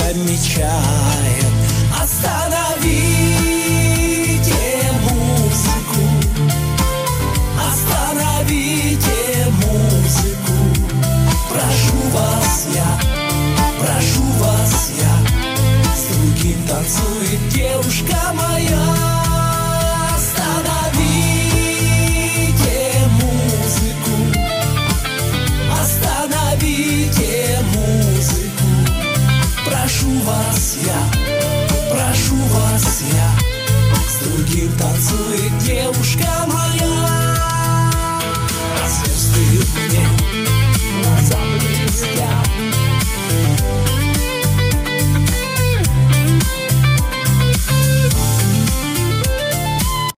замечает. Остановите музыку, остановите музыку. Прошу вас я, с другим танцует девушка моя. Остановите музыку, остановите музыку. Прошу вас я, с другим танцует девушка моя.